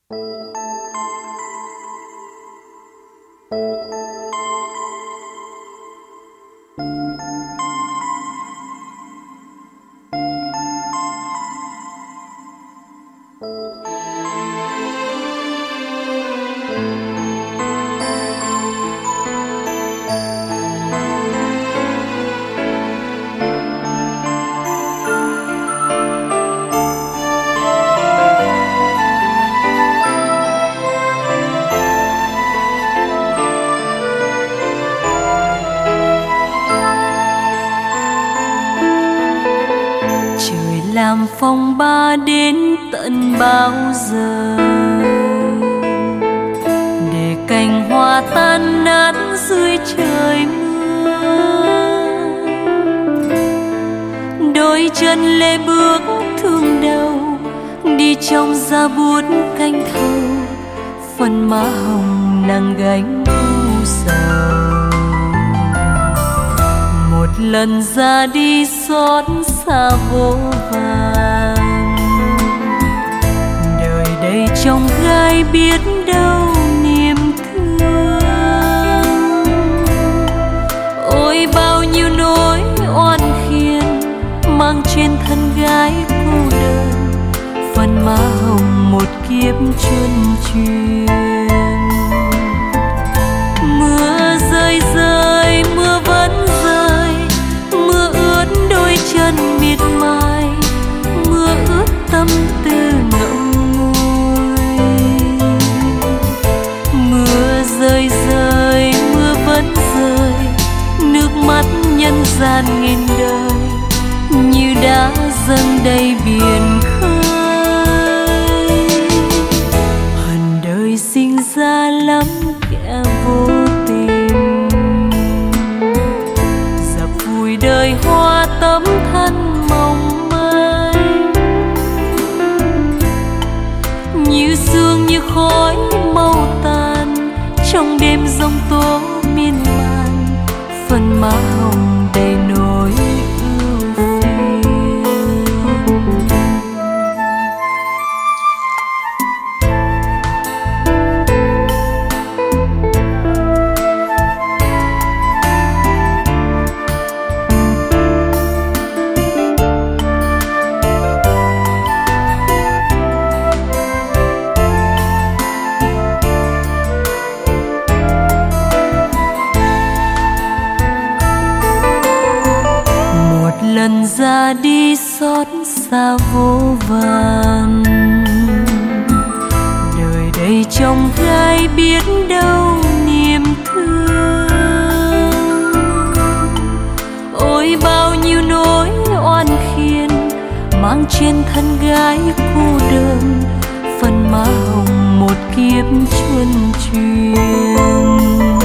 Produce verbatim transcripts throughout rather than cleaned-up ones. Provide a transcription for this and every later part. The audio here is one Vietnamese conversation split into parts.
Làm phong ba đến tận bao giờ, để cành hoa tan nát dưới trời mưa. Đôi chân lê bước thương đau, đi trong giá buốt canh thâu, phần má hồng nặng gánh u sầu. Một lần ra đi xót xa vô vàn, đời đây trong gai biết đâu niềm thương. Ôi bao nhiêu nỗi oan khiên mang trên thân gái cô đơn, phần má hồng một kiếp chuyên truyền. Mưa rơi rơi mưa vẫn rơi, mưa ướt đôi chân miệt mài, mưa ướt tâm tư ngậm ngùi. Mưa rơi rơi mưa vẫn rơi, nước mắt nhân gian nghìn đời như đã dâng đầy biển khơi. Hận đời sinh ra lắm kẻ vô tình, dập vùi đời hoa tấm thân mong manh. Như sương như khói mau tàn, trong đêm giông tố miên man, phần má hồng đầy nỗi ưu phiền. Lần ra đi xót xa vô vàn, đời đây trong gai biết đâu niềm thương. Ôi bao nhiêu nỗi oan khiên mang trên thân gái cô đơn, phần má hồng một kiếp chuyên truyền.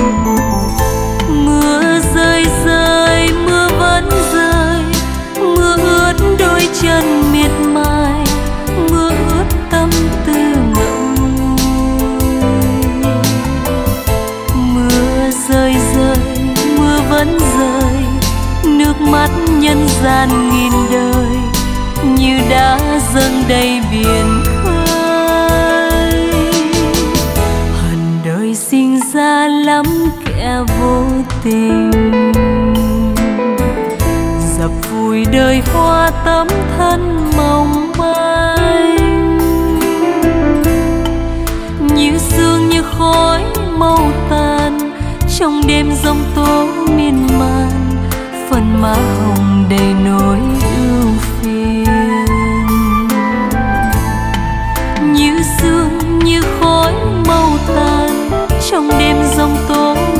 Mưa rơi rơi mưa vẫn rơi, mưa ướt đôi chân miệt mài, mưa ướt tâm tư ngậm ngùi. Mưa rơi rơi mưa vẫn rơi, nước mắt nhân gian nghìn đời như đã dâng đầy biển khơi. Hận đời sinh ra lắm kẻ vô tình, dập vùi đời hoa tấm thân mong manh. Như sương như khói mau tàn, trong đêm giông tố miên man, phần má hồng đầy nỗi ưu phiền. Như sương như khói mau tàn, trong đêm giông tố